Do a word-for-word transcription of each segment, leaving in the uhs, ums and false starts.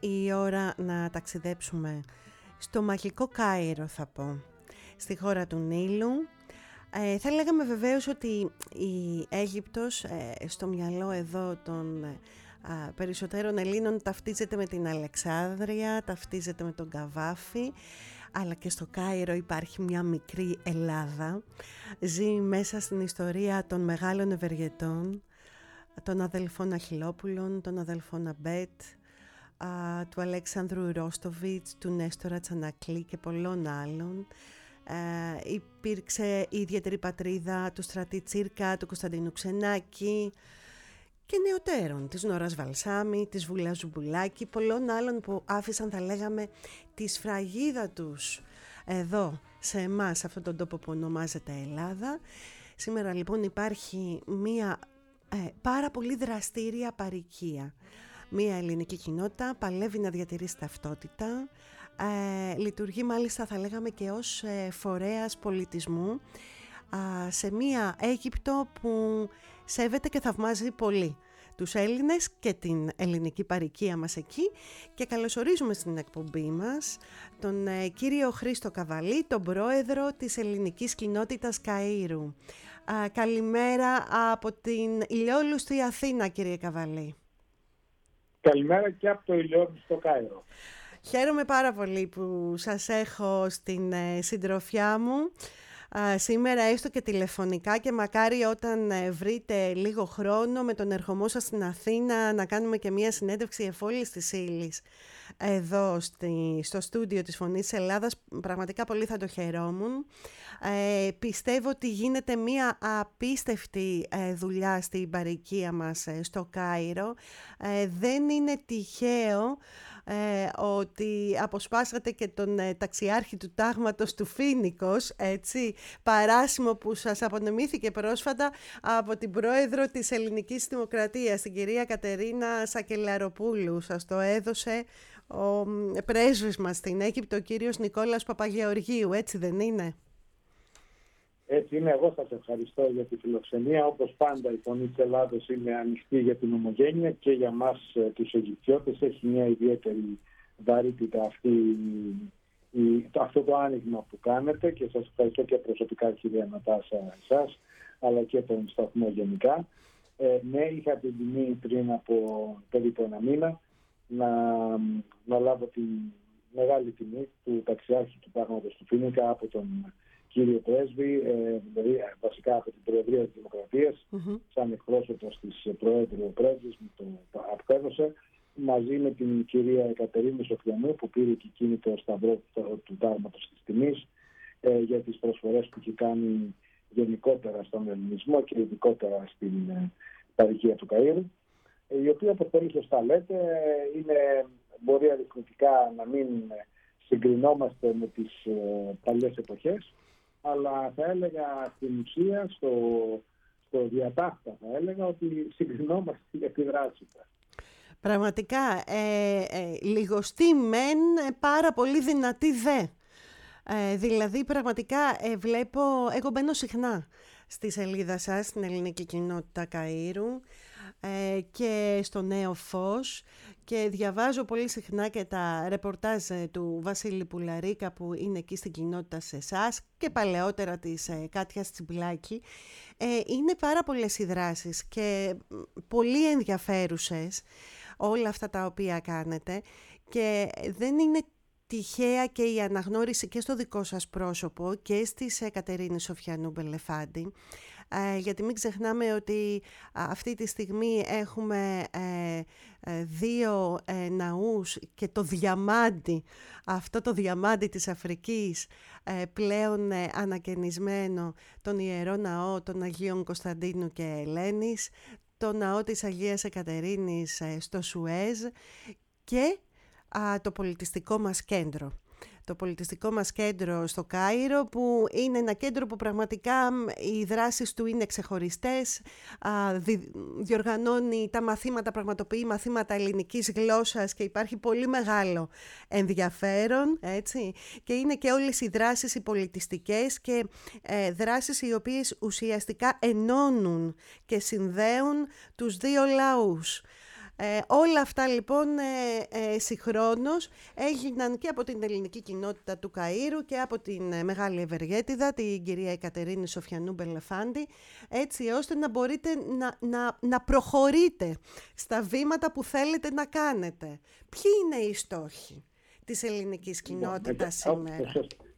η ώρα να ταξιδέψουμε στο μαγικό Κάιρο, θα πω, στη χώρα του Νείλου. Ε, θα λέγαμε βεβαίως ότι η Αίγυπτος ε, στο μυαλό εδώ των ε, α, περισσότερων Ελλήνων ταυτίζεται με την Αλεξάνδρεια, ταυτίζεται με τον Καβάφη, αλλά και στο Κάιρο υπάρχει μια μικρή Ελλάδα. Ζει μέσα στην ιστορία των μεγάλων ευεργετών, των αδελφών Αχιλόπουλων, των αδελφών Αμπέτ, α, του Αλέξανδρου Ρόστοβιτς, του Νέστορα Τσανακλή και πολλών άλλων. Ε, υπήρξε η ιδιαίτερη πατρίδα του Στρατή Τσίρκα, του Κωνσταντίνου Ξενάκη και νεωτέρων, της Νόρας Βαλσάμι, της Βουλά Ζουμπουλάκη, πολλών άλλων που άφησαν, θα λέγαμε, τη σφραγίδα τους εδώ σε εμάς, σε αυτόν τον τόπο που ονομάζεται Ελλάδα. Σήμερα λοιπόν υπάρχει μία ε, πάρα πολύ δραστήρια παροικία. Μία ελληνική κοινότητα παλεύει να διατηρήσει ταυτότητα, ε, λειτουργεί μάλιστα, θα λέγαμε, και ως ε, φορέας πολιτισμού ε, σε μία Αίγυπτο που σέβεται και θαυμάζει πολύ τους Έλληνες και την ελληνική παροικία μας εκεί, και καλωσορίζουμε στην εκπομπή μας τον ε, κύριο Χρήστο Καβαλή, τον πρόεδρο της ελληνικής κοινότητας Καΐρου. Ε, καλημέρα από την ηλιόλουστη Αθήνα, κύριε Καβαλή. Καλημέρα και από το ηλιόλουστο Κάιρο. Χαίρομαι πάρα πολύ που σας έχω στην ε, συντροφιά μου α, σήμερα, έστω και τηλεφωνικά, και μακάρι όταν ε, βρείτε λίγο χρόνο με τον ερχομό σας στην Αθήνα να κάνουμε και μία συνέντευξη εφόλης της ύλης εδώ στη, στο στούντιο της Φωνής της Ελλάδας. Πραγματικά πολύ θα το χαιρόμουν. Ε, πιστεύω ότι γίνεται μία απίστευτη ε, δουλειά στην παροικία μας ε, στο Κάιρο. Ε, δεν είναι τυχαίο ε, ότι αποσπάσατε και τον ε, ταξιάρχη του τάγματος του Φοίνικος, έτσι, παράσημο που σας απονεμήθηκε πρόσφατα από την πρόεδρο της Ελληνικής Δημοκρατίας, την κυρία Κατερίνα Σακελαροπούλου. Σας το έδωσε ο πρέσβης μας στην Αίγυπτο, ο κύριος Νικόλαος Παπαγεωργίου, έτσι δεν είναι? Έτσι είναι. Εγώ σας ευχαριστώ για τη φιλοξενία. Όπως πάντα, η Φωνή της Ελλάδος είναι ανοιχτή για την ομογένεια, και για μας τους Αιγυπτιώτες έχει μια ιδιαίτερη βαρύτητα αυτή, η, το, αυτό το άνοιγμα που κάνετε, και σας ευχαριστώ και προσωπικά, κυρία Νατάσα, εσάς, αλλά και τον σταθμό γενικά. Ε, ναι, είχα την τιμή πριν από περίπου ένα μήνα να, να λάβω τη μεγάλη τιμή του ταξιάρχη του τάγματος του Φοίνικα από τον κύριο πρέσβη, ε, δηλαδή βασικά από την Προεδρία της Δημοκρατίας, mm-hmm. σαν εκπρόσωπος της Προέδρου πρέσβης, μου το απέδωσε, μαζί με την κυρία Κατερίνη Σοφιανού, που πήρε και εκείνη το σταυρό του τάγματος της τιμής ε, για τις προσφορές που έχει κάνει γενικότερα στον ελληνισμό και ειδικότερα στην ε, παροικία του Καΐρου, ε, η οποία, όπως πολύ σωστά λέτε, είναι, μπορεί αριθμητικά να μην συγκρινόμαστε με τις ε, παλιές εποχές, αλλά θα έλεγα στην ουσία, στο, στο διατάχτα θα έλεγα ότι συγκρινόμαστε για τη δράση μας. Πραγματικά, ε, ε, λιγοστή μεν, πάρα πολύ δυνατή δε. Ε, δηλαδή, πραγματικά ε, βλέπω, εγώ μπαίνω συχνά στη σελίδα σας, στην ελληνική κοινότητα Καΐρου ε, και στο Νέο Φως, και διαβάζω πολύ συχνά και τα ρεπορτάζ του Βασίλη Πουλαρίκα, που είναι εκεί στην κοινότητα σε εσάς, και παλαιότερα της ε, Κάτιας Τσιμπλάκη. Ε, είναι πάρα πολλές οι δράσεις και πολύ ενδιαφέρουσες όλα αυτά τα οποία κάνετε, και δεν είναι τυχαία και η αναγνώριση και στο δικό σας πρόσωπο και στις ε, Κατερίνη Σοφιανού Μπελεφάντη, ε, γιατί μην ξεχνάμε ότι α, αυτή τη στιγμή έχουμε ε, ε, δύο ε, ναούς, και το διαμάντι, αυτό το διαμάντι της Αφρικής, ε, πλέον ε, ανακαινισμένο, τον Ιερό Ναό των Αγίων Κωνσταντίνου και Ελένης, το Ναό της Αγίας Εκατερίνης ε, στο Σουέζ, και α, το πολιτιστικό μας κέντρο. Το πολιτιστικό μας κέντρο στο Κάιρο, που είναι ένα κέντρο που πραγματικά οι δράσεις του είναι ξεχωριστές, α, δι, διοργανώνει τα μαθήματα, πραγματοποιεί μαθήματα ελληνικής γλώσσας, και υπάρχει πολύ μεγάλο ενδιαφέρον, έτσι, και είναι και όλες οι δράσεις οι πολιτιστικές και ε, δράσεις οι οποίες ουσιαστικά ενώνουν και συνδέουν τους δύο λαούς. Ε, όλα αυτά λοιπόν ε, ε, συγχρόνως έγιναν και από την ελληνική κοινότητα του Καΐρου και από την ε, μεγάλη ευεργέτηδα, την κυρία Εκατερίνη Σοφιανού Μπελεφάντη, έτσι ώστε να μπορείτε να, να, να προχωρείτε στα βήματα που θέλετε να κάνετε. Ποιοι είναι οι στόχοι της ελληνικής κοινότητας λοιπόν, σήμερα?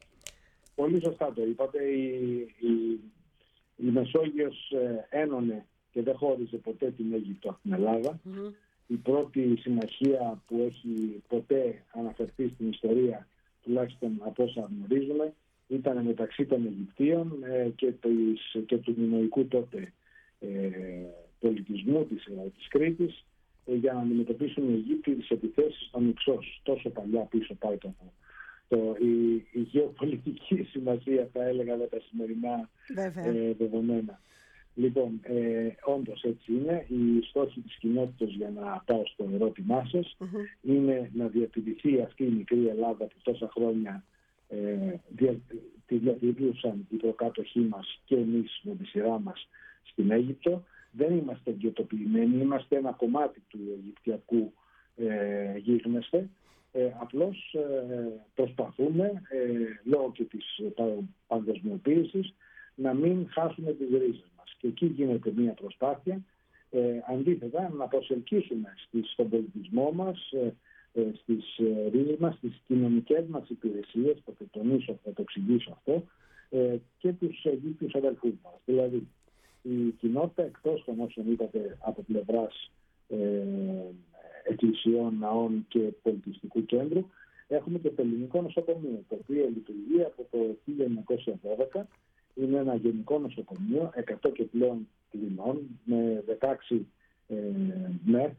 Πολύ σωστά το είπατε. Η, η, η Μεσόγειος ένωνε και δεν χώριζε ποτέ την Αίγυπτο από την Ελλάδα. Mm-hmm. Η πρώτη συμμαχία που έχει ποτέ αναφερθεί στην ιστορία, τουλάχιστον από όσα γνωρίζουμε, ήταν μεταξύ των Αιγυπτίων ε, και, της, και του μινωικού τότε ε, πολιτισμού της, ε, της Κρήτης, ε, για να αντιμετωπίσουν οι Αιγύπτιοι τις επιθέσεις στον Ιξός. Τόσο παλιά πίσω πάει το, το, η, η γεωπολιτική σημασία, θα έλεγα, με τα σημερινά ε, δεδομένα. Λοιπόν, ε, όντως έτσι είναι. Οι στόχοι της κοινότητας, για να πάω στο ερώτημά σας, mm-hmm. είναι να διατηρηθεί αυτή η μικρή Ελλάδα που τόσα χρόνια ε, δια, τη διατηρούσαν οι προκάτοχοί μας και εμείς με τη σειρά μας στην Αίγυπτο. Δεν είμαστε εγκαιτοποιημένοι, είμαστε ένα κομμάτι του Αιγυπτιακού ε, γίγνεσθε. Ε, απλώς ε, προσπαθούμε, ε, λόγω και της παγκοσμιοποίησης, να μην χάσουμε τις ρίζες μας. Και εκεί γίνεται μια προσπάθεια, ε, αντίθετα, να προσελκύσουμε στις, στον πολιτισμό μας, ε, ε, στις ε, ρίζες μας, στις κοινωνικές μας υπηρεσίες, θα το τονίσω, θα το εξηγήσω αυτό, ε, και τους Αιγύπτιους αδελφούς μας. Δηλαδή, η κοινότητα, εκτός των όσων είπατε από πλευράς ε, εκκλησιών, ναών και πολιτιστικού κέντρου, έχουμε και το ελληνικό νοσοκομείο, το οποίο λειτουργεί από το χίλια εννιακόσια δώδεκα. Είναι ένα γενικό νοσοκομείο, εκατό και πλέον κλινών, με δεκαέξι ε, ΜΕΘ,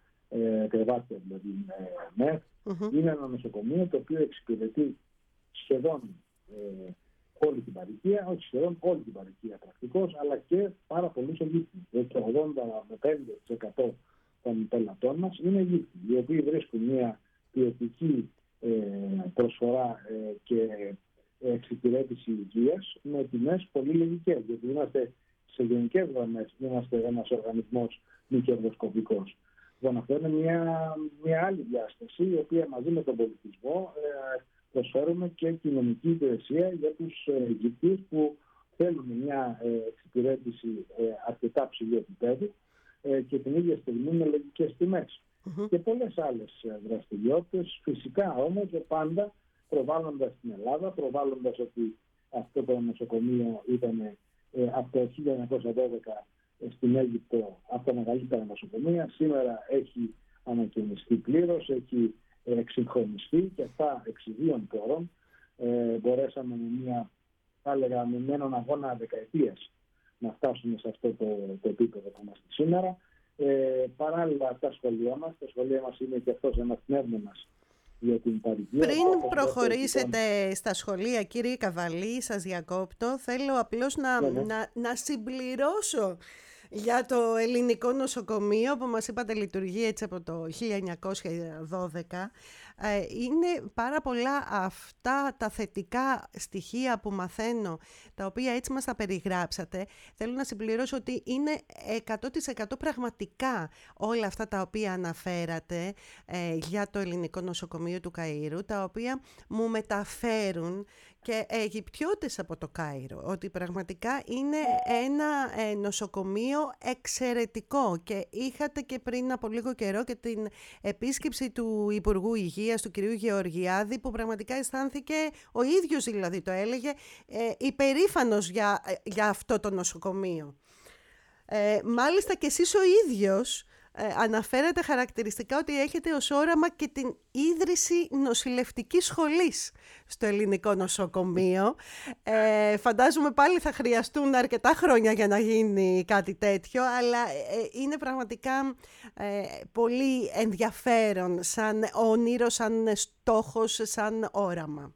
ε, κρεβάτια δηλαδή ε, ΜΕΘ. Mm-hmm. Είναι ένα νοσοκομείο το οποίο εξυπηρετεί σχεδόν ε, όλη την παροικία, όχι σχεδόν όλη την παροικία πρακτικώς, αλλά και πάρα πολλούς Αιγύπτιους. Το ογδόντα με πέντε τοις εκατό των πελατών μας είναι Αιγύπτιοι, οι οποίοι βρίσκουν μια ποιοτική ε, προσφορά ε, και εξυπηρέτηση υγείας με τιμές πολύ λογικές, γιατί είμαστε σε γενικές γραμμές, είμαστε ένας οργανισμός μη κερδοσκοπικός. Λοιπόν, αυτό είναι μια, μια άλλη διάσταση, η οποία μαζί με τον πολιτισμό ε, προσφέρουμε και κοινωνική υπηρεσία για τους Αιγυπτίους που θέλουν μια ε, εξυπηρέτηση ε, αρκετά ψηλού επίπεδου ε, και την ίδια στιγμή με λογικές τιμές. Mm-hmm. Και πολλές άλλες δραστηριότητες, φυσικά όμως πάντα προβάλλοντας την Ελλάδα, προβάλλοντας ότι αυτό το νοσοκομείο ήταν ε, από το χίλια εννιακόσια δώδεκα ε, στην Αίγυπτο από τα μεγαλύτερα νοσοκομεία. Σήμερα έχει ανακαινιστεί πλήρως, έχει ε, εξυγχρονιστεί και αυτά εξ ιδίων πόρων. Ε, μπορέσαμε με μια, θα έλεγα, με έναν αγώνα δεκαετίας να φτάσουμε σε αυτό το, το επίπεδο που είμαστε σήμερα. Ε, παράλληλα τα σχολεία μας, τα σχολεία μας είναι και αυτός ένας πνεύμονας για την παροικία. Πριν προχωρήσετε λοιπόν στα σχολεία, κύριε Καβαλή, σας διακόπτω, θέλω απλώς να, ναι, ναι. να, να συμπληρώσω για το ελληνικό νοσοκομείο που μας είπατε λειτουργεί έτσι από το χίλια εννιακόσια δώδεκα. Είναι πάρα πολλά αυτά τα θετικά στοιχεία που μαθαίνω, τα οποία έτσι μας τα περιγράψατε. Θέλω να συμπληρώσω ότι είναι εκατό τοις εκατό πραγματικά όλα αυτά τα οποία αναφέρατε ε, για το ελληνικό νοσοκομείο του Καΐρου, τα οποία μου μεταφέρουν και Αιγυπτιώτες από το Κάιρο, ότι πραγματικά είναι ένα ε, νοσοκομείο εξαιρετικό. Και είχατε και πριν από λίγο καιρό και την επίσκεψη του Υπουργού Υγείας, του κυρίου Γεωργιάδη, που πραγματικά αισθάνθηκε, ο ίδιος δηλαδή το έλεγε, ε, υπερήφανος για, για αυτό το νοσοκομείο. Ε, μάλιστα και εσείς ο ίδιος ε, αναφέρετε χαρακτηριστικά ότι έχετε ως όραμα και την ίδρυση νοσηλευτικής σχολής στο ελληνικό νοσοκομείο. Ε, φαντάζομαι πάλι θα χρειαστούν αρκετά χρόνια για να γίνει κάτι τέτοιο, αλλά ε, είναι πραγματικά ε, πολύ ενδιαφέρον σαν όνειρο, σαν στόχος, σαν όραμα.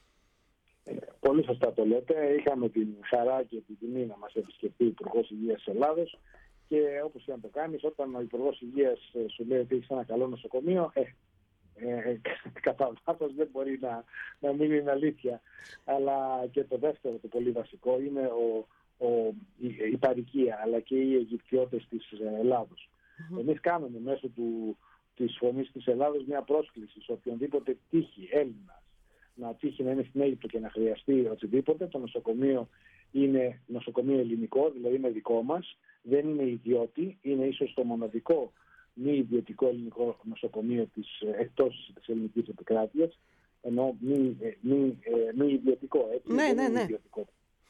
Ε, πολύ σωστά το λέτε. Είχαμε την χαρά και την τιμή να μας επισκεφτεί ο Υπουργός Υγείας της Ελλάδος και όπως και να το κάνεις, όταν ο Υπουργός Υγείας σου λέει ότι έχεις ένα καλό νοσοκομείο, ε, ε, κατά βάθος δεν μπορεί να, να μην είναι αλήθεια. Αλλά και το δεύτερο, το πολύ βασικό, είναι ο, ο, η, η παροικία, αλλά και οι Αιγυπτιώτες της Ελλάδος. Mm-hmm. Εμείς κάνουμε μέσω του, της Φωνής της Ελλάδος μια πρόσκληση σε οποιονδήποτε τύχει Έλληνας να τύχει να είναι στην Αίγυπτο και να χρειαστεί οτιδήποτε. Το νοσοκομείο είναι νοσοκομείο ελληνικό, δηλαδή είναι δικό μας, δεν είναι ιδιώτη, είναι ίσως το μοναδικό μη ιδιωτικό ελληνικό νοσοκομείο της, εκτός της ελληνικής επικράτειας, ενώ μη, μη, μη ιδιωτικό, έτσι, ναι, δεν ναι, είναι ναι. ιδιωτικό.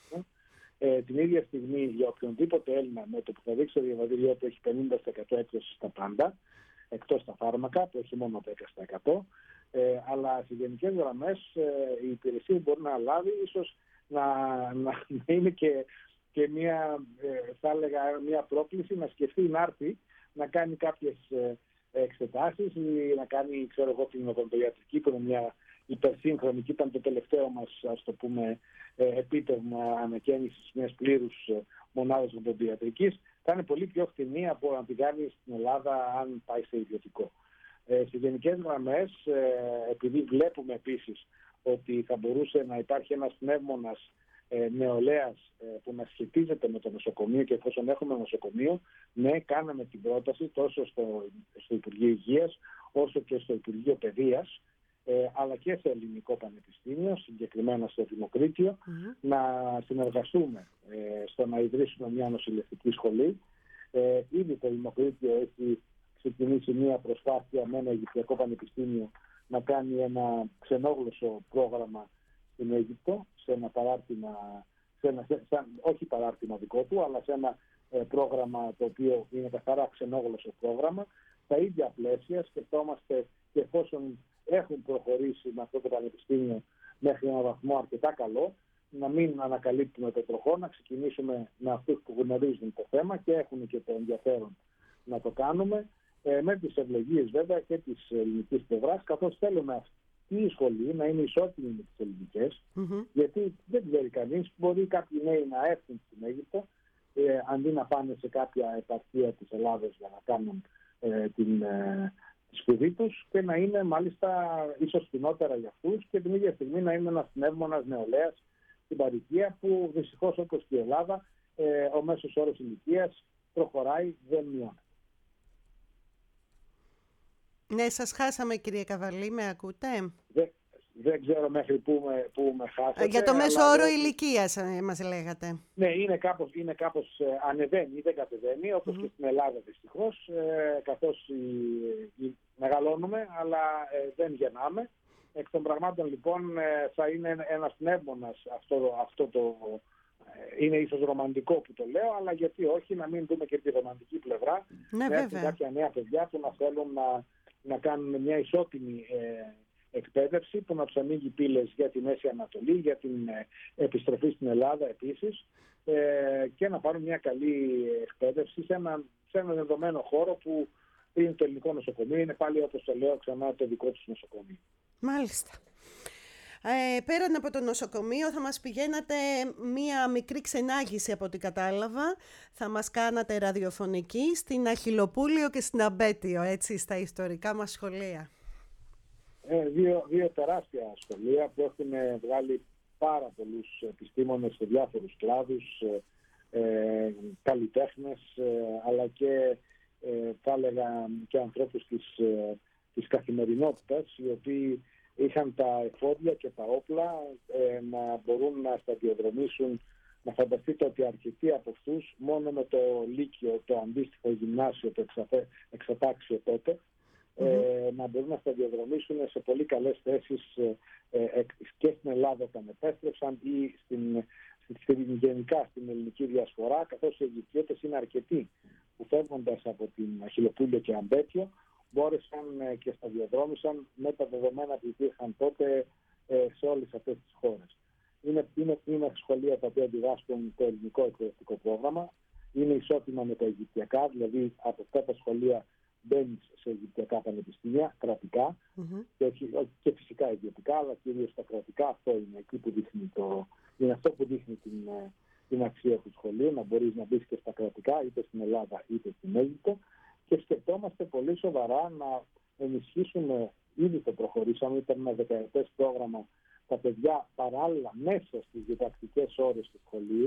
Ε, την ίδια στιγμή για οποιονδήποτε Έλληνα με το που θα δείξει το διαβατήριό του έχει πενήντα τοις εκατό έκπτωση στα πάντα, εκτός τα φάρμακα που έχει μόνο δέκα τοις εκατό, ε, αλλά σε γενικές γραμμές ε, η υπηρεσία μπορεί να λάβει ίσως να, να, να είναι και, και μια, ε, θα έλεγα, μια πρόκληση να σκεφτεί να έρθει να κάνει κάποιες ε, εξετάσεις ή να κάνει, ξέρω εγώ, την οδοντοιατρική που είναι μια υπερσύγχρονη και ήταν το τελευταίο μας, ας το πούμε, ε, επίτευγμα ανακαίνησης μιας πλήρους ε, μονάδας οδοντοιατρικής. Θα είναι πολύ πιο φθηνή από να την κάνει στην Ελλάδα αν πάει σε ιδιωτικό. Ε, σε γενικές γραμμές, ε, επειδή βλέπουμε επίσης ότι θα μπορούσε να υπάρχει ένας πνεύμονας ε, νεολαίας ε, που να σχετίζεται με το νοσοκομείο και εφόσον έχουμε νοσοκομείο, ναι, κάναμε την πρόταση τόσο στο, στο Υπουργείο Υγείας όσο και στο Υπουργείο Παιδείας, ε, αλλά και σε ελληνικό πανεπιστήμιο, συγκεκριμένα στο Δημοκρίτιο, mm-hmm. να συνεργαστούμε ε, στο να ιδρύσουμε μια νοσηλευτική σχολή. Ε, ήδη το Δημοκρίτιο έχει ξεκινήσει μια προσπάθεια με ένα Αιγυπτιακό Πανεπιστήμιο να κάνει ένα ξενόγλωσσο πρόγραμμα στην Αίγυπτο, σε ένα παράρτημα, σε ένα, σε, σαν, όχι παράρτημα δικό του, αλλά σε ένα ε, πρόγραμμα το οποίο είναι καθαρά ξενόγλωσσο πρόγραμμα. Στα ίδια πλαίσια σκεφτόμαστε και εφόσον έχουν προχωρήσει με αυτό το πανεπιστήμιο μέχρι έναν βαθμό αρκετά καλό, να μην ανακαλύπτουμε το τροχό, να ξεκινήσουμε με αυτούς που γνωρίζουν το θέμα και έχουν και το ενδιαφέρον να το κάνουμε, ε, με τις ευλογίες βέβαια και της ελληνικής πλευράς, καθώς θέλουμε αυτή η σχολή να είναι ισότιμη με τις ελληνικές, mm-hmm. γιατί δεν ξέρει κανείς, μπορεί κάποιοι νέοι να έρθουν στην Αίγυπτο, ε, αντί να πάνε σε κάποια επαρχία της Ελλάδος για να κάνουν ε, την... Ε, σπουδή τους και να είναι μάλιστα ίσως φθηνότερα για αυτούς και την ίδια στιγμή να είναι ένας πνεύμονας νεολαίας στην παροικία που δυστυχώς όπως και η Ελλάδα ε, ο μέσος όρος ηλικίας προχωράει, δεν μειώνεται. Ναι, σας χάσαμε κύριε Καβαλή, με ακούτε? Δεν, δεν ξέρω μέχρι πού με, πού με χάσατε. Για το μέσο όρο δεν... ηλικίας ε, μας λέγατε. Ναι, είναι κάπως, είναι κάπως ε, ανεβαίνει ή δεν κατεβαίνει, όπως mm-hmm. και στην Ελλάδα δυστυχώς, ε, καθώς η, η, μεγαλώνουμε, αλλά ε, δεν γεννάμε. Εκ των πραγμάτων λοιπόν ε, θα είναι ένας πνεύμονας αυτό, αυτό το... Ε, είναι ίσως ρομαντικό που το λέω, αλλά γιατί όχι να μην δούμε και τη ρομαντική πλευρά. Ναι, να έχουν κάποια νέα παιδιά που να θέλουν να, να κάνουν μια ισότιμη ε, εκπαίδευση που να τους ανοίγει πύλες για τη Μέση Ανατολή, για την ε, επιστροφή στην Ελλάδα επίσης ε, και να πάρουν μια καλή εκπαίδευση σε ένα, σε ένα δεδομένο χώρο που είναι το ελληνικό νοσοκομείο, είναι πάλι όπως το λέω ξανά το δικό τους νοσοκομείο. Μάλιστα. Ε, πέραν από το νοσοκομείο θα μας πηγαίνατε μία μικρή ξενάγηση από ό,τι κατάλαβα. Θα μας κάνατε ραδιοφωνική στην Αχιλλοπούλιο και στην Αμπέτιο, έτσι, στα ιστορικά μας σχολεία. Ε, δύο, δύο τεράστια σχολεία που έχουν βγάλει πάρα πολλούς επιστήμονες σε διάφορους κλάδους, ε, ε, καλλιτέχνες, ε, αλλά και ε, θα έλεγα και ανθρώπους της, ε, της καθημερινότητας, οι οποίοι είχαν τα εφόδια και τα όπλα ε, να μπορούν να σταδιοδρομήσουν. Να φανταστείτε ότι αρκετοί από αυτούς μόνο με το Λύκειο, το αντίστοιχο γυμνάσιο, το εξατάξιο τότε, mm-hmm. ε, να μπορούν να σταδιοδρομήσουν σε πολύ καλές θέσεις ε, ε, και στην Ελλάδα όταν επέστρεψαν ή στην, στην, γενικά στην ελληνική διασπορά, καθώς οι Αιγυπτιώτες είναι αρκετοί που φεύγοντας από την Αχιλλοπούλιο και Αμπέτιο μπόρεσαν ε, και σταδιοδρόμησαν με τα δεδομένα που υπήρχαν τότε ε, σε όλες αυτές τις χώρες. Είναι, είναι, είναι σχολεία τα οποία διδάσκουν το ελληνικό εκπαιδευτικό πρόγραμμα, είναι ισότιμα με τα αιγυπτιακά, δηλαδή από αυτά τα σχολεία μπαίνεις σε αιγυπτιακά πανεπιστήμια, κρατικά mm-hmm. και, και φυσικά ιδιωτικά, αλλά κυρίως τα κρατικά. Αυτό είναι εκεί που δείχνει το, είναι αυτό που δείχνει την, την αξία του σχολείου, να μπορείς να μπεις και στα κρατικά, είτε στην Ελλάδα είτε στην Αίγυπτο. Και σκεφτόμαστε πολύ σοβαρά να ενισχύσουμε, ήδη το προχωρήσαμε, ήταν ένα δεκαετές πρόγραμμα, τα παιδιά παράλληλα μέσα στις διδακτικές ώρες του σχολείου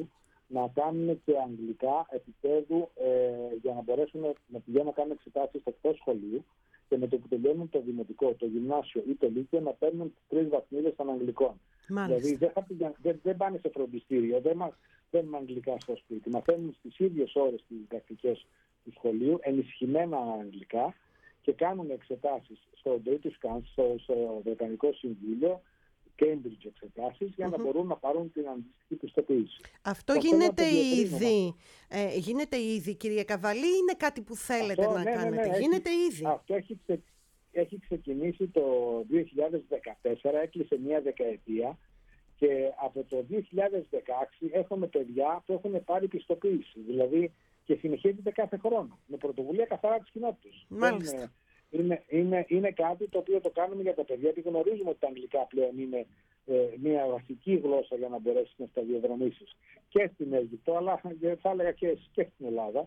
να κάνουν και αγγλικά επίπεδου ε, για να μπορέσουν να πηγαίνουν να κάνουν εξετάσεις εκτός σχολείου και με το που τελειώνουν το δημοτικό, το γυμνάσιο ή το λύκειο να παίρνουν τις τρεις βαθμίδες των αγγλικών. Μάλιστα. Δηλαδή δεν, θα, δεν, δεν πάνε σε φροντιστήριο, δεν παίρνουν αγγλικά στο σπίτι. Μαθαίνουν στις ίδιες ώρες τις διδακτικές του σχολείου, ενισχυμένα αγγλικά και κάνουν εξετάσεις στο British Council, στο, στο Βρετανικό Συμβούλιο, Cambridge εξετάσεις, για mm-hmm. να μπορούν να πάρουν την αντίστοιχη πιστοποίηση. Αυτό το γίνεται ήδη. Ε, γίνεται ήδη, κυρία Καβαλή, ή είναι κάτι που θέλετε Αυτό, να ναι, κάνετε? Ναι, ναι, γίνεται έχει, ήδη. Αυτό έχει, ξε, έχει ξεκινήσει το δύο χιλιάδες δεκατέσσερα, έκλεισε μία δεκαετία και από το δύο χιλιάδες δεκαέξι έχουμε παιδιά που έχουν πάρει πιστοποίηση. Δηλαδή και συνεχίζεται κάθε χρόνο με πρωτοβουλία καθαρά της κοινότητας. Μάλιστα. Είναι, είναι, είναι κάτι το οποίο το κάνουμε για τα παιδιά, γιατί γνωρίζουμε ότι τα αγγλικά πλέον είναι ε, μια βασική γλώσσα για να μπορέσει να σταδιοδρομήσεις και στην Αίγυπτο, αλλά θα έλεγα και, και στην Ελλάδα.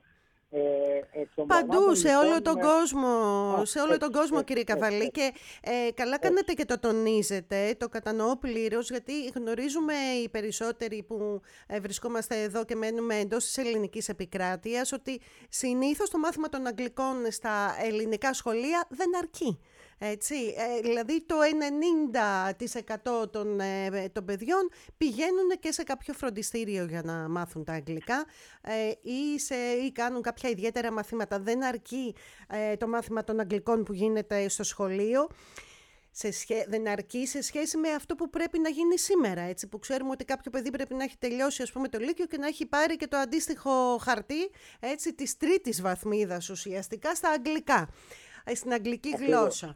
Ε, Παντού, σε λοιπόν, όλο τον με... κόσμο, Α, σε όλο έτσι, τον κόσμο, έτσι, κύριε έτσι, Καβαλή, έτσι, και ε, καλά έτσι. κάνετε και το τονίζετε, το κατανοώ πλήρως, γιατί γνωρίζουμε οι περισσότεροι που ε, βρισκόμαστε εδώ και μένουμε εντός της ελληνικής επικράτειας, ότι συνήθως το μάθημα των αγγλικών στα ελληνικά σχολεία δεν αρκεί. Έτσι, ε, δηλαδή το ενενήντα τοις εκατό των, ε, των παιδιών πηγαίνουν και σε κάποιο φροντιστήριο για να μάθουν τα αγγλικά ε, ή, σε, ή κάνουν κάποια ιδιαίτερα μαθήματα. Δεν αρκεί ε, το μάθημα των αγγλικών που γίνεται στο σχολείο. Σε σχέ... Δεν αρκεί σε σχέση με αυτό που πρέπει να γίνει σήμερα, έτσι, που ξέρουμε ότι κάποιο παιδί πρέπει να έχει τελειώσει, ας πούμε, το λύκειο και να έχει πάρει και το αντίστοιχο χαρτί, έτσι, της τρίτης βαθμίδας ουσιαστικά στα αγγλικά, στην αγγλική γλώσσα.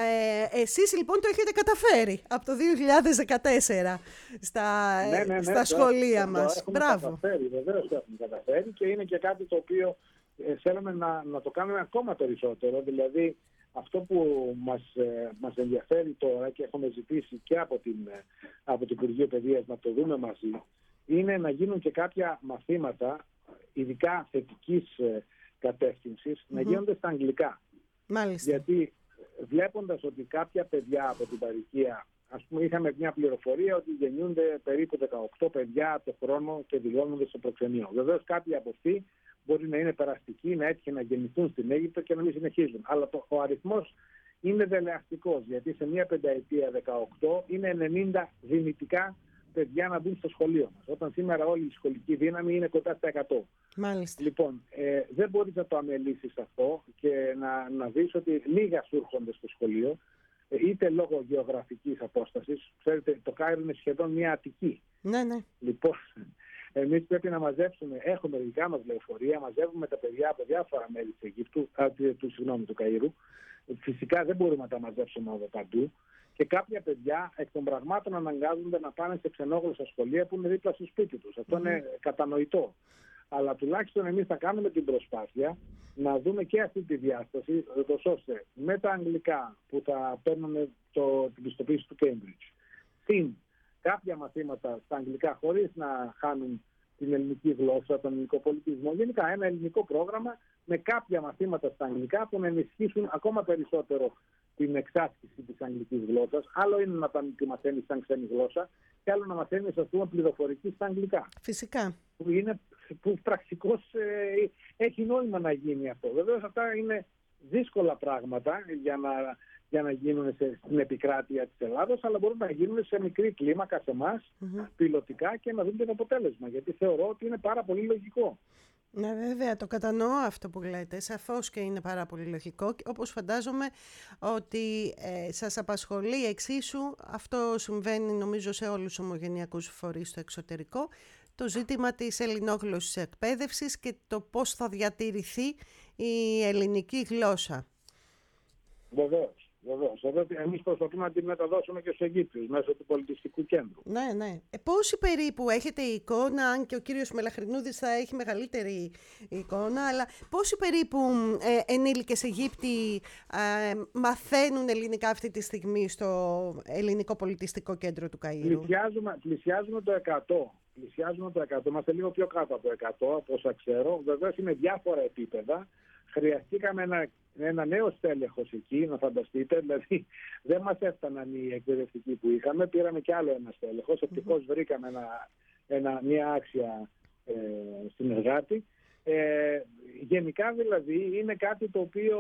Ε, εσείς λοιπόν το έχετε καταφέρει από το δύο χιλιάδες δεκατέσσερα στα, ναι, ναι, ναι, στα ναι, σχολεία το, μας. Το έχουμε Μπράβο. Καταφέρει, βεβαίως το έχουμε καταφέρει και είναι και κάτι το οποίο ε, θέλουμε να, να το κάνουμε ακόμα περισσότερο. Δηλαδή αυτό που μας, ε, μας ενδιαφέρει τώρα και έχουμε ζητήσει και από την, ε, από το Υπουργείο Παιδείας να το δούμε μαζί, είναι να γίνουν και κάποια μαθήματα, ειδικά θετικής ε, κατεύθυνσης, mm-hmm. να γίνονται στα αγγλικά. Μάλιστα. Γιατί βλέποντας ότι κάποια παιδιά από την παροικία, ας πούμε, είχαμε μια πληροφορία ότι γεννιούνται περίπου δεκαοκτώ παιδιά το χρόνο και δηλώνονται στο προξενείο. Βεβαίως κάποιοι από αυτοί μπορεί να είναι περαστικοί, να έτυχε να γεννηθούν στην Αίγυπτο και να μην συνεχίζουν. Αλλά το, ο αριθμός είναι δελεαστικός, γιατί σε μια πενταετία δεκαοκτώ είναι ενενήντα δυνητικά παιδιά να μπουν στο σχολείο μας. Όταν σήμερα όλη η σχολική δύναμη είναι κοντά στα εκατό. Μάλιστα. Λοιπόν, ε, δεν μπορείς να το αμελήσεις αυτό και να, να δεις ότι λίγα σου έρχονται στο σχολείο, είτε λόγω γεωγραφικής απόστασης. Ξέρετε, το Κάιρο είναι σχεδόν μια Αττική. Ναι, ναι. Λοιπόν, εμείς πρέπει να μαζέψουμε, έχουμε δικά μας λεωφορεία, μαζεύουμε τα παιδιά από διάφορα μέρη της Αιγύπτου, α, του, συγγνώμη, του Καΐρου. Φυσικά δεν μπορούμε να τα μαζέψουμε από παντού. Και κάποια παιδιά εκ των πραγμάτων αναγκάζονται να πάνε σε ξενόγλωσσα σχολεία που είναι δίπλα στο σπίτι τους. Αυτό mm. είναι κατανοητό. Αλλά τουλάχιστον εμείς θα κάνουμε την προσπάθεια να δούμε και αυτή τη διάσταση, ώστε με τα αγγλικά που θα παίρνουν το, την πιστοποίηση του Cambridge, συν κάποια μαθήματα στα αγγλικά χωρίς να χάνουν την ελληνική γλώσσα, τον ελληνικό πολιτισμό, γενικά ένα ελληνικό πρόγραμμα με κάποια μαθήματα στα αγγλικά που να ενισχύσουν ακόμα περισσότερο την εξάσκηση της αγγλικής γλώσσας. Άλλο είναι να τη μαθαίνεις σαν ξένη γλώσσα και άλλο να μαθαίνεις, ας πούμε, πληροφορική στα αγγλικά. Φυσικά. Που, είναι, που πρακτικώς ε, έχει νόημα να γίνει αυτό. Βεβαίως αυτά είναι δύσκολα πράγματα για να, για να γίνουν σε, στην επικράτεια της Ελλάδος, αλλά μπορούν να γίνουν σε μικρή κλίμακα σε εμάς, mm-hmm. πιλωτικά, και να δούμε το αποτέλεσμα. Γιατί θεωρώ ότι είναι πάρα πολύ λογικό. Ναι, βέβαια, το κατανοώ αυτό που λέτε, σαφώς και είναι πάρα πολύ λογικό, όπως φαντάζομαι ότι ε, σας απασχολεί εξίσου, αυτό συμβαίνει νομίζω σε όλους τους ομογενειακούς φορείς στο εξωτερικό, το ζήτημα της ελληνόγλωσσης εκπαίδευσης και το πώς θα διατηρηθεί η ελληνική γλώσσα. Βεβαίως. Βεβαίως. Εμείς προσπαθούμε να την μεταδώσουμε και στους Αιγύπτιους μέσω του πολιτιστικού κέντρου. Ναι, ναι. Ε, πόσοι περίπου έχετε εικόνα, αν και ο κύριος Μελαχρινούδης θα έχει μεγαλύτερη εικόνα, αλλά πόσοι περίπου ε, ενήλικες Αιγύπτιοι ε, μαθαίνουν ελληνικά αυτή τη στιγμή στο ελληνικό πολιτιστικό κέντρο του Καΐρου? Πλησιάζουμε, πλησιάζουμε το εκατό. Πλησιάζουμε το εκατό. Είμαστε λίγο πιο κάτω από εκατό, από όσα ξέρω. Βεβαίως είναι διάφορα επίπεδα. Χρειαστήκαμε ένα, ένα νέο στέλεχος εκεί, να φανταστείτε. Δηλαδή δεν μας έφταναν οι εκπαιδευτικοί που είχαμε. Πήραμε κι άλλο ένα στέλεχος. Ευτυχώς βρήκαμε ένα, ένα, μια άξια ε, συνεργάτη. Ε, γενικά δηλαδή είναι κάτι το οποίο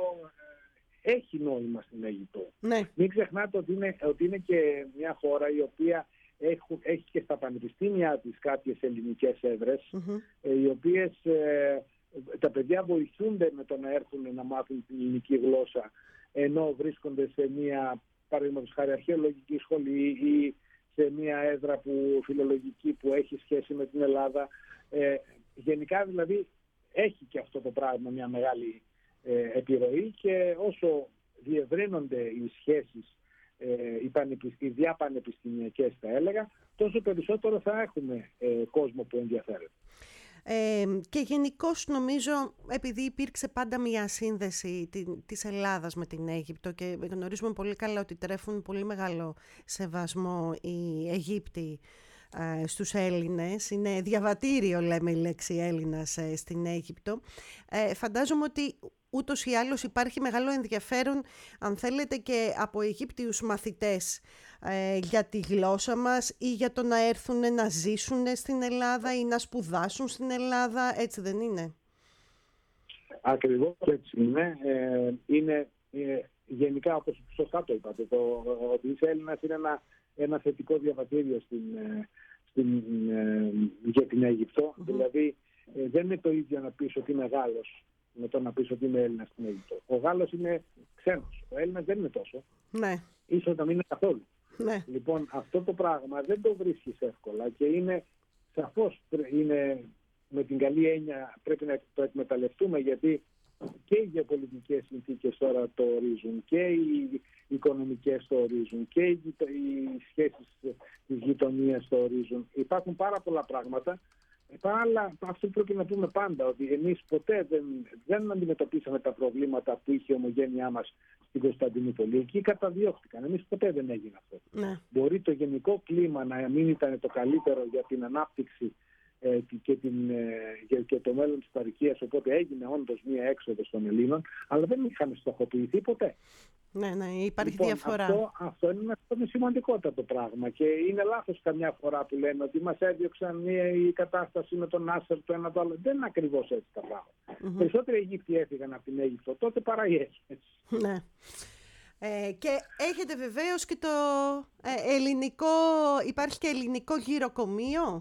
έχει νόημα στην Αίγυπτο. Ναι. Μην ξεχνάτε ότι είναι, ότι είναι και μια χώρα η οποία έχει, έχει και στα πανεπιστήμια της κάποιες ελληνικές έδρες, mm-hmm. ε, οι οποίες ε, τα παιδιά βοηθούνται με το να έρθουν να μάθουν την ελληνική γλώσσα, ενώ βρίσκονται σε μια, παραδείγματος χάρη, αρχαιολογική σχολή ή σε μια έδρα που, φιλολογική που έχει σχέση με την Ελλάδα. Ε, γενικά δηλαδή έχει και αυτό το πράγμα μια μεγάλη ε, επιρροή, και όσο διευρύνονται οι σχέσεις, ε, οι, πανεπισ... οι διαπανεπιστημιακές θα έλεγα, τόσο περισσότερο θα έχουμε ε, κόσμο που ενδιαφέρεται. Ε, και γενικώς νομίζω, επειδή υπήρξε πάντα μια σύνδεση της Ελλάδας με την Αίγυπτο και γνωρίζουμε πολύ καλά ότι τρέφουν πολύ μεγάλο σεβασμό οι Αιγύπτιοι ε, στους Έλληνες, είναι διαβατήριο λέμε η λέξη Έλληνας ε, στην Αίγυπτο, ε, φαντάζομαι ότι ούτως ή άλλως υπάρχει μεγάλο ενδιαφέρον, αν θέλετε, και από Αιγύπτιους μαθητές ε, για τη γλώσσα μας ή για το να έρθουν να ζήσουν στην Ελλάδα ή να σπουδάσουν στην Ελλάδα, έτσι δεν είναι? Ακριβώς έτσι είναι. Ε, είναι ε, γενικά, όπως σωστά το είπατε, το ότι είσαι Έλληνας είναι ένα, ένα θετικό διαβατήριο στην, στην, ε, για την Αίγυπτο. Mm-hmm. Δηλαδή ε, δεν είναι το ίδιο να πεις ότι είμαι Γάλλος με το να πεις ότι είμαι Έλληνας στην Αίγυπτο. Ο Γάλλος είναι ξένος. Ο Έλληνας δεν είναι τόσο. Ναι. Ίσως να μην είναι καθόλου. Ναι. Λοιπόν, αυτό το πράγμα δεν το βρίσκεις εύκολα και είναι σαφώς είναι, με την καλή έννοια πρέπει να το εκμεταλλευτούμε, γιατί και οι γεωπολιτικές συνθήκες τώρα το ορίζουν και οι οικονομικές το ορίζουν και οι, οι σχέσεις της γειτονίας το ορίζουν. Υπάρχουν πάρα πολλά πράγματα. Αλλά αυτό πρέπει να πούμε πάντα, ότι εμείς ποτέ δεν, δεν αντιμετωπίσαμε τα προβλήματα που είχε η ομογένειά μας στην Κωνσταντινούπολη. Εκεί καταδιώχθηκαν. Εμείς ποτέ δεν έγινε αυτό. Ναι. Μπορεί το γενικό κλίμα να μην ήταν το καλύτερο για την ανάπτυξη ε, και, την, ε, και το μέλλον της παροικίας, οπότε έγινε όντως μία έξοδος των Ελλήνων, αλλά δεν είχαμε στοχοποιηθεί ποτέ. Ναι, ναι, υπάρχει λοιπόν, διαφορά. Αυτό, αυτό, είναι, αυτό είναι σημαντικότατο πράγμα και είναι λάθος καμιά φορά που λέμε ότι μας έδιωξαν η κατάσταση με τον Νάσερ το ένα το άλλο. Δεν είναι ακριβώς έτσι τα πράγματα. Mm-hmm. Περισσότεροι Αιγύπτιοι έφυγαν από την Αίγυπτο τότε παρά οι Έλληνες. Ναι. Ε, και έχετε βεβαίως και το ε, ελληνικό, υπάρχει και ελληνικό γυροκομείο.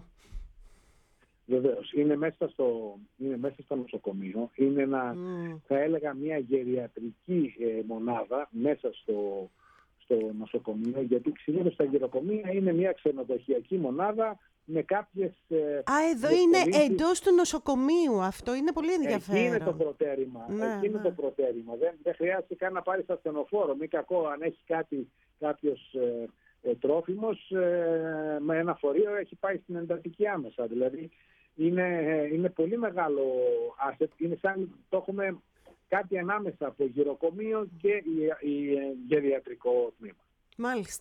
Βεβαίως, είναι μέσα στο, είναι μέσα στο νοσοκομείο. Είναι ένα, mm. θα έλεγα, μια γεριατρική ε, μονάδα μέσα στο, στο νοσοκομείο, γιατί συνήθως στα γυροκομεία είναι μια ξενοδοχειακή μονάδα με κάποιες... Ε, Α, εδώ είναι εντός του νοσοκομείου. Αυτό είναι πολύ ενδιαφέρον. Εκεί είναι το προτέρημα. Ναι, Εκεί είναι ναι. το προτέρημα. Δεν, δεν χρειάζεται καν να πάρεις ασθενοφόρο. Μη κακό αν έχει κάτι, κάποιος ε, ε, τρόφιμος ε, με ένα φορείο έχει πάει στην εντατική άμεσα. Δηλαδή είναι, ε, είναι πολύ μεγάλο asset. Είναι σαν το έχουμε κάτι ανάμεσα από γυροκομείο και η, η, η γεριατρικό τμήμα. Μάλιστα.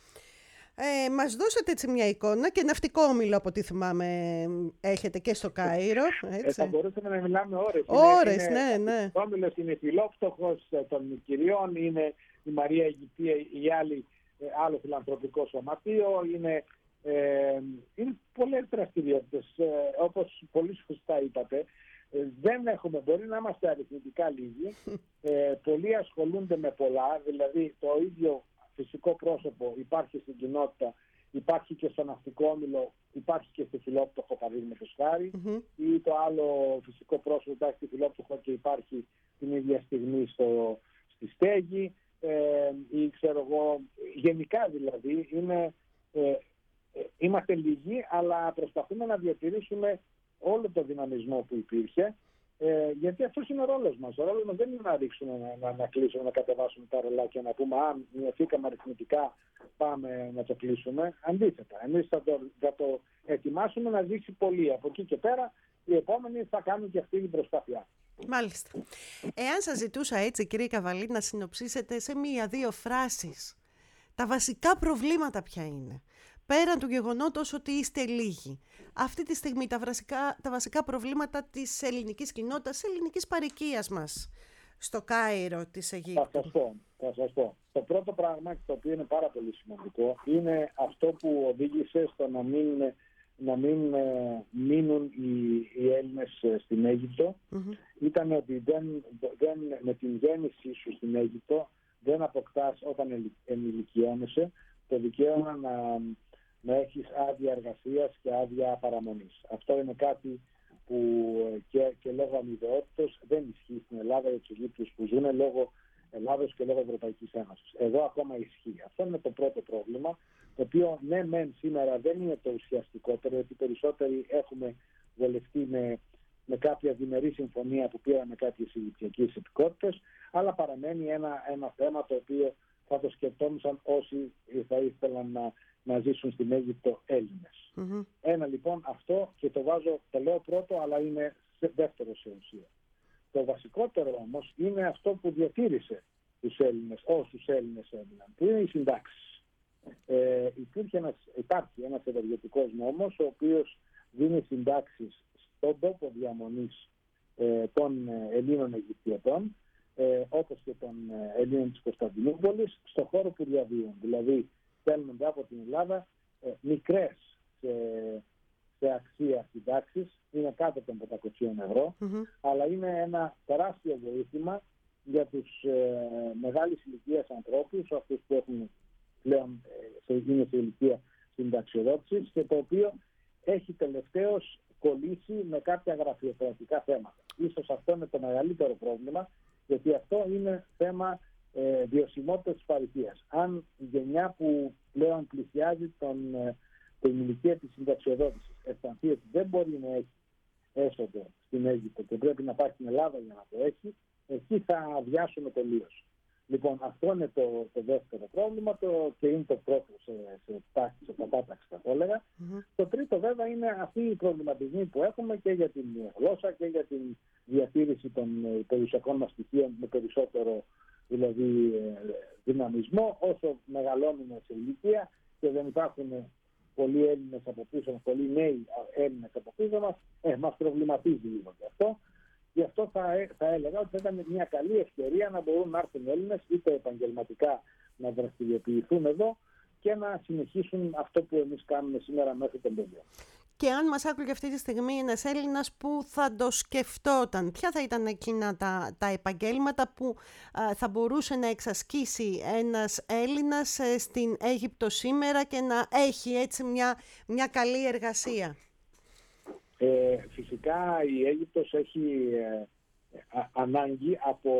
Ε, μας δώσατε έτσι μια εικόνα και ναυτικό όμιλο από ό,τι θυμάμαι έχετε και στο Κάιρο. Έτσι. Ε, θα μπορούσαμε να μιλάμε ώρες. Ώρες, είναι, ναι, είναι, ναι. Ο όμιλος είναι φιλόπτωχος των κυριών, είναι η Μαρία Αιγυπτία, η άλλη, άλλο φιλανθρωπικό σωματείο, είναι, ε, είναι πολλές δραστηριότητες. Ε, όπως πολύ σωστά είπατε, ε, δεν έχουμε, μπορεί να είμαστε αριθμητικά λίγοι, ε, πολλοί ασχολούνται με πολλά, δηλαδή το ίδιο φυσικό πρόσωπο υπάρχει στην κοινότητα, υπάρχει και στο ναυτικό όμιλο, υπάρχει και στη φιλόπτωχο, παραδείγματος χάρη, mm-hmm. ή το άλλο φυσικό πρόσωπο υπάρχει στη φιλόπτωχο και υπάρχει την ίδια στιγμή στο, στη στέγη, ε, ή ξέρω εγώ, γενικά δηλαδή είναι, ε, ε, είμαστε λίγοι, αλλά προσπαθούμε να διατηρήσουμε όλο το δυναμισμό που υπήρχε. Ε, γιατί αυτός είναι ο ρόλος μας. Ο ρόλος μας δεν είναι να ρίξουμε, να, να, να κλείσουμε, να κατεβάσουμε τα ρολάκια, να πούμε αν μειωθήκαμε αριθμητικά πάμε να το κλείσουμε. Αντίθετα, εμείς θα το, θα το ετοιμάσουμε να ζήσει πολύ. Από εκεί και πέρα οι επόμενοι θα κάνουν και αυτή την προσπάθειά. Μάλιστα. Εάν σας ζητούσα έτσι, κύριε Καβαλή, να συνοψίσετε σε μία-δύο φράσεις τα βασικά προβλήματα ποια είναι, πέραν του γεγονότος ότι είστε λίγοι, αυτή τη στιγμή τα βασικά, τα βασικά προβλήματα της ελληνικής κοινότητας, της ελληνικής παροικίας μας στο Κάιρο της Αιγύπτου. Θα σας πω, θα σας πω. Το πρώτο πράγμα, το οποίο είναι πάρα πολύ σημαντικό, είναι αυτό που οδήγησε στο να μην να μην ε, μείνουν οι, οι Έλληνες ε, στην Αίγυπτο mm-hmm. ήταν ότι δεν, δεν, με την γέννησή σου στην Αίγυπτο δεν αποκτάς όταν ενηλικιώνεσαι το δικαίωμα να, να έχεις άδεια εργασίας και άδεια παραμονής. Αυτό είναι κάτι που και, και λόγω αμοιβαιότητας δεν ισχύει στην Ελλάδα για τους Αιγύπτιους που ζουν λόγω Ελλάδος και λόγω Ευρωπαϊκής Ένωσης. Εδώ ακόμα ισχύει. Αυτό είναι το πρώτο πρόβλημα, το οποίο ναι μεν σήμερα δεν είναι το ουσιαστικότερο, γιατί περισσότεροι έχουμε βολευτεί με, με κάποια διμερή συμφωνία που πήραμε κάποιες Αιγυπτιακές επικότητες, αλλά παραμένει ένα, ένα θέμα το οποίο θα το σκεφτόμουσαν όσοι θα ήθελαν να, να ζήσουν στην Αίγυπτο Έλληνες. Mm-hmm. Ένα λοιπόν αυτό, και το βάζω, το λέω πρώτο, αλλά είναι σε δεύτερο σε ουσία. Το βασικότερο όμως είναι αυτό που διατήρησε τους Έλληνες, όσους Έλληνες έμειναν, που είναι οι συντάξεις. Ε, υπήρχε ένας, υπάρχει ένας ευεργετικός νόμος, ο οποίος δίνει συντάξεις στον τόπο διαμονής ε, των Ελλήνων Αιγυπτιωτών, ε, όπως και των Ελλήνων της Κωνσταντινούπολης, στον χώρο που διαβίουν. Δηλαδή, στέλνονται από την Ελλάδα ε, μικρές σε, σε αξία συντάξεις, είναι κάτω των πεντακόσια ευρώ, mm-hmm. αλλά είναι ένα τεράστιο βοήθημα για τους ε, μεγάλης ηλικίας ανθρώπους, αυτούς που έχουν πλέον ε, είναι σε ηλικία συνταξιοδότησης, και το οποίο έχει τελευταίως κολλήσει με κάποια γραφειοκρατικά θέματα. Ίσως αυτό είναι το μεγαλύτερο πρόβλημα, γιατί αυτό είναι θέμα ε, βιωσιμότητας της παροικίας. Αν η γενιά που πλέον πλησιάζει τον, ε, την ηλικία της συνταξιοδότησης αισθανθεί ότι δεν μπορεί να έχει έσοδο στην Αίγυπτο και πρέπει να πάει στην Ελλάδα για να το έχει, εκεί θα αδειάσουμε τελείως. Λοιπόν, αυτό είναι το, το δεύτερο πρόβλημα, το, και είναι το πρώτο σε, σε τάξη, σε κατάταξη θα το έλεγα. Mm-hmm. Το τρίτο βέβαια είναι αυτοί οι προβληματισμοί που έχουμε και για την γλώσσα και για την διατήρηση των περιουσιακών μας στοιχείων με περισσότερο δηλαδή δυναμισμό. Όσο μεγαλώνουμε σε ηλικία και δεν υπάρχουν πολλοί Έλληνες από πίσω μας, πολλοί νέοι Έλληνες από πίσω μας, ε, μας προβληματίζει λίγο και αυτό. Γι' αυτό θα, θα έλεγα ότι θα ήταν μια καλή ευκαιρία να μπορούν να έρθουν Έλληνες είτε επαγγελματικά να δραστηριοποιηθούν εδώ και να συνεχίσουν αυτό που εμείς κάνουμε σήμερα μέχρι τον Πέμπτο. Και αν μας άκουγε αυτή τη στιγμή ένας Έλληνας που θα το σκεφτόταν, ποια θα ήταν εκείνα τα, τα επαγγέλματα που α, θα μπορούσε να εξασκήσει ένας Έλληνας ε, στην Αίγυπτο σήμερα και να έχει έτσι μια, μια καλή εργασία? Ε, φυσικά η Αίγυπτος έχει ε, α, ανάγκη από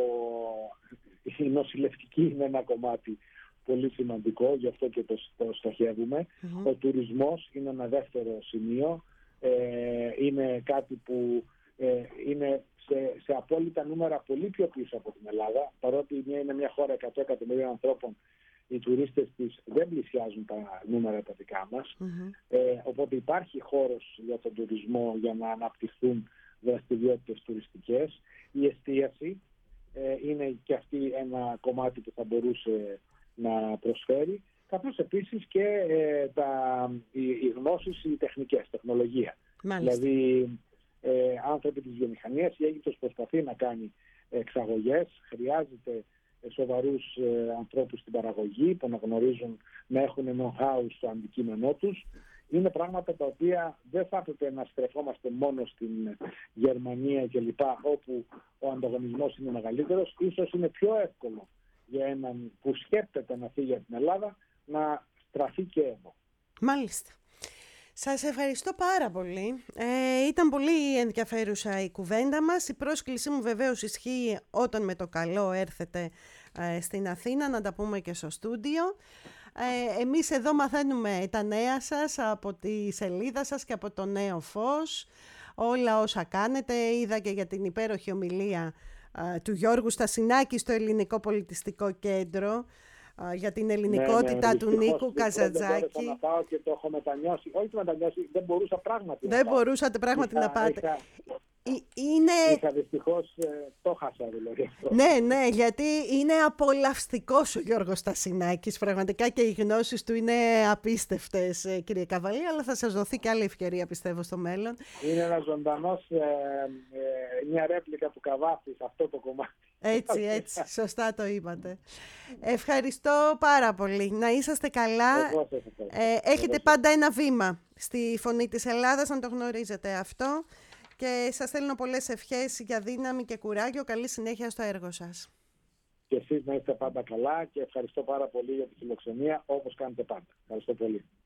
η νοσηλευτική είναι ένα κομμάτι πολύ σημαντικό, γι' αυτό και το, το στοχεύουμε. Mm-hmm. Ο τουρισμός είναι ένα δεύτερο σημείο, ε, είναι κάτι που ε, είναι σε, σε απόλυτα νούμερα πολύ πιο πίσω από την Ελλάδα, παρότι είναι μια χώρα εκατό εκατομμυρίων ανθρώπων. Οι τουρίστες της δεν πλησιάζουν τα νούμερα τα δικά μας, mm-hmm. ε, οπότε υπάρχει χώρος για τον τουρισμό για να αναπτυχθούν δραστηριότητες τουριστικές. Η εστίαση ε, είναι και αυτή ένα κομμάτι που θα μπορούσε να προσφέρει, καθώς επίσης και ε, τα, οι, οι γνώσεις, οι τεχνικές, τεχνολογία. Μάλιστα. Δηλαδή ε, άνθρωποι της βιομηχανίας, η Αίγυπτος προσπαθεί να κάνει εξαγωγές, χρειάζεται σοβαρούς ε, ανθρώπους στην παραγωγή που να γνωρίζουν, να έχουν know-how στο αντικείμενό τους. Είναι πράγματα τα οποία δεν θα έπρεπε να στρεφόμαστε μόνο στην Γερμανία κλπ, όπου ο ανταγωνισμός είναι μεγαλύτερος. Ίσως είναι πιο εύκολο για έναν που σκέπτεται να φύγει από την Ελλάδα να στραφεί και εδώ. Μάλιστα. Σας ευχαριστώ πάρα πολύ. Ε, ήταν πολύ ενδιαφέρουσα η κουβέντα μας. Η πρόσκλησή μου βεβαίως ισχύει όταν με το καλό έρθετε ε, στην Αθήνα, να τα πούμε και στο στούντιο. Ε, εμείς εδώ μαθαίνουμε τα νέα σας από τη σελίδα σας και από το Νέο Φως. Όλα όσα κάνετε, είδα και για την υπέροχη ομιλία ε, του Γιώργου Στασινάκη στο Ελληνικό Πολιτιστικό Κέντρο, για την ελληνικότητα, ναι, ναι, του Νίκου Καζαντζάκη. Δεν να πάω και το έχω μετανιώσει. Όχι το μετανιώσει, δεν μπορούσα πράγματι δεν να πάω. μπορούσατε πράγματι είχα, να πάτε. Είχα, είναι... είχα δυστυχώς ε, το χάσα δηλαδή. Ναι, ναι, γιατί είναι απολαυστικός ο Γιώργος Στασινάκης. Πραγματικά και οι γνώσεις του είναι απίστευτες, κύριε Καβαλή, αλλά θα σας δοθεί και άλλη ευκαιρία, πιστεύω, στο μέλλον. Είναι ένα ζωντανός, ε, ε, μια ρέπλικα του Καβάφη σε αυτό το κομμάτι. Έτσι, έτσι, σωστά το είπατε. Ευχαριστώ πάρα πολύ. Να είσαστε καλά. Ε, έχετε πάντα ένα βήμα στη Φωνή της Ελλάδας, να το γνωρίζετε αυτό. Και σας στέλνω πολλές ευχές για δύναμη και κουράγιο. Καλή συνέχεια στο έργο σας. Και εσείς να είστε πάντα καλά και ευχαριστώ πάρα πολύ για τη φιλοξενία, όπως κάνετε πάντα. Ευχαριστώ πολύ.